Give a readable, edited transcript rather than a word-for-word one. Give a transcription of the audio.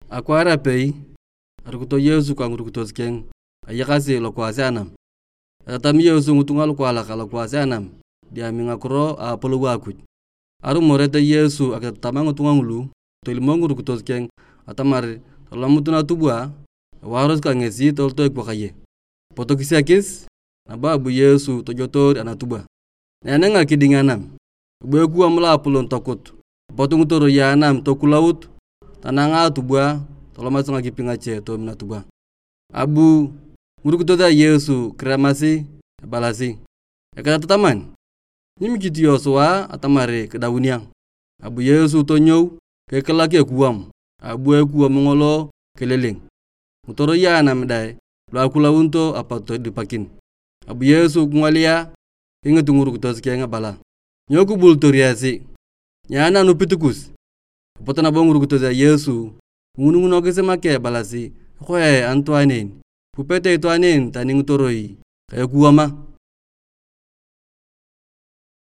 Akwara pei, arukuto Yesu kwa ngurukutos keng, ayakasi lo kwasi anam. Atam Yesu ngutungal kwala kala kwasi anam, dia mingakuro apolo wakuj. Aru moreta Yesu akatamang ngutunga ngulu, tolimo ngurukutos keng, atamari tolamutuna tubwa, waros ka ngesi toltoik wakaye. Potokisiakis, nababu Yesu tojotor anatubwa. Nenenga kiding anam, beku amla apolon tokut. Potungutoro ya anam tokulaut, tananga tubwa, tolomasonga kipingache to mina tubwa. Abu ngurukutosa Yesu kramasi balasi. Ekata tataman, nimikiti Yosua atamari kedawuniang. Abu Yesu tonyou kekelake kuam. Abu ekuam mongolo keleleng. Mutoro ya anam dai, lo akulaunto apato dipakin. Abu Yesu kungalia ingetu ngurukutos kenga bala. Nyoku bultoriasi. Nyana nupitukus. Potana bongurukutosa Yesu. Ngununguno kesemake balasi. Kwe antuanin. Pupete ituanin tani ngutoroi. Kaya kuama.